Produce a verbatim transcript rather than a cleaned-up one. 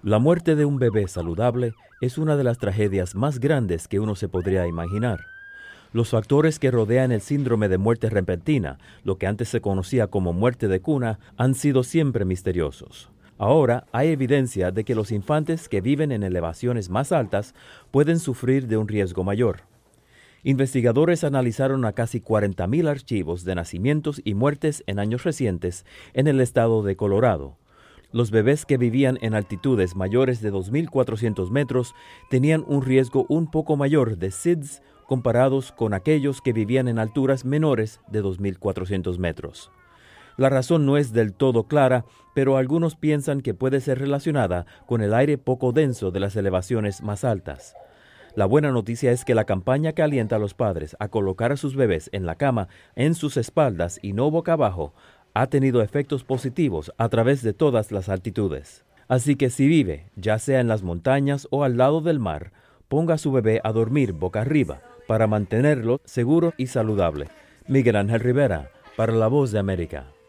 La muerte de un bebé saludable es una de las tragedias más grandes que uno se podría imaginar. Los factores que rodean el síndrome de muerte repentina, lo que antes se conocía como muerte de cuna, han sido siempre misteriosos. Ahora hay evidencia de que los infantes que viven en elevaciones más altas pueden sufrir de un riesgo mayor. Investigadores analizaron a casi cuarenta mil archivos de nacimientos y muertes en años recientes en el estado de Colorado. Los bebés que vivían en altitudes mayores de dos mil cuatrocientos metros tenían un riesgo un poco mayor de S I D S comparados con aquellos que vivían en alturas menores de dos mil cuatrocientos metros. La razón no es del todo clara, pero algunos piensan que puede ser relacionada con el aire poco denso de las elevaciones más altas. La buena noticia es que la campaña que alienta a los padres a colocar a sus bebés en la cama, en sus espaldas y no boca abajo, ha tenido efectos positivos a través de todas las altitudes. Así que si vive, ya sea en las montañas o al lado del mar, ponga a su bebé a dormir boca arriba para mantenerlo seguro y saludable. Miguel Ángel Rivera, para La Voz de América.